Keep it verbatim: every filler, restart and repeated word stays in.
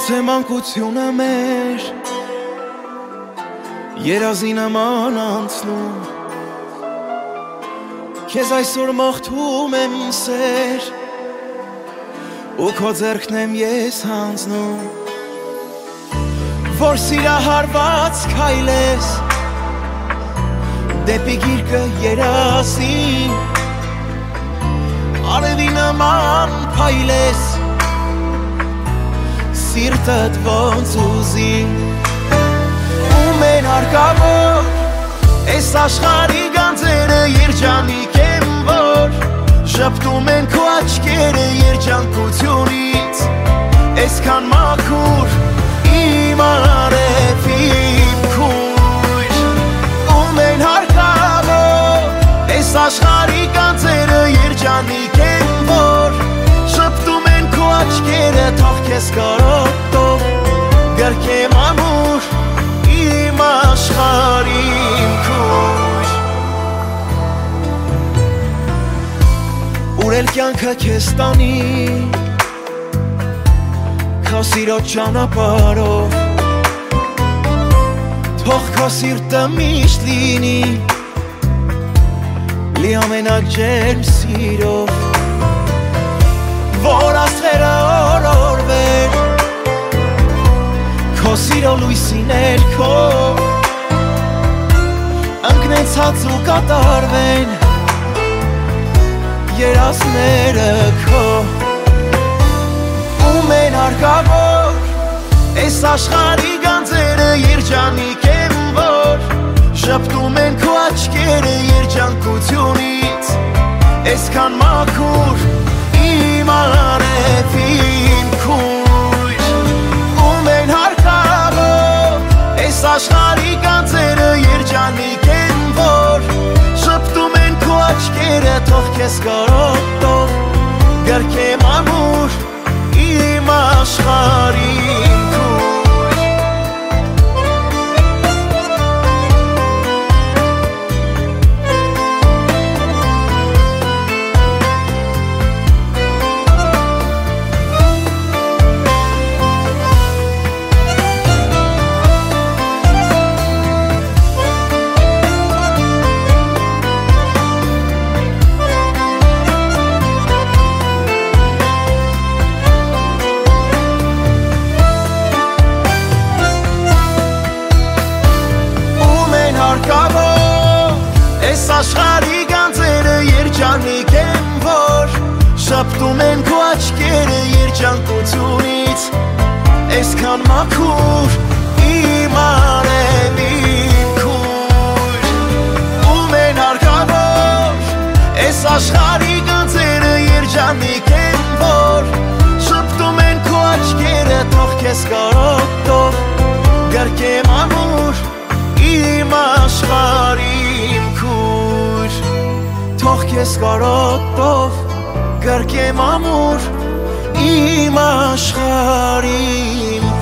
Ոնց է մանկությունը մեր երազի նման անցնում Քեզ այսօր մաղթում եմ սեր ու քո ձեռքն եմ ես հանձնում Որ սիրահարված քայլես դեպի գիրկը երազի Արևի նման փայլես Սիրտդ ոնց ուզի Ում են հարկավոր Այս աշխարհի գանձերը երջանիկ են որ Ժպտում են քո աչքերը երջանկությունից Այսքան մաքուր իմ արև իմ քույր Ում են հարկավոր Այս աշխարհի գանձերը երջանիկ են որ Ժպտում են քո աչքերը թող քեզ կարոտով Գրկեմ ամուր իմ աշխարհի իմ քույր Ուր էլ կյանքը քեզ տանի Քո սիրո ճանապարհով Թող քո սիրտը միշտ լինի Լի ամենակ ջերմ սիրով Որ աստղերը օրորվեն Քո սիրո լույսի ներքո Ընկնեցած ու կատարվեն Երազները քո Ում են հարկավոր Այս աշխարհի գանձերը երջանիկ են որ Ժպտում են քո աչքերը երջանկությունից Այսքան մաքուր իմ արև իմ քույր Ում են հարկավոր Այս աշխարհի գանձերը երջանիկ են որ Ժպտում են քո աչքերը թող քեզ կարոտով Գրկեմ ամուր իմ աշխարհի իմ քույր Այս աշխարհի գանձերը երջանիկ են որ Շպտում են քո աչքերը երջանկությունից Այսքան մաքուր իմ արև իմ քույր Ում են հարկավոր Այս աշխարհի գանձերը երջանիկ են որ Շպտում են քո աչքերը թող քեզ կարոտով Գրկեմ ամուր իմ աշխարհի իմ քույր Թող քեզ կարոտով գրկեմ ամուր իմ աշխարհի իմ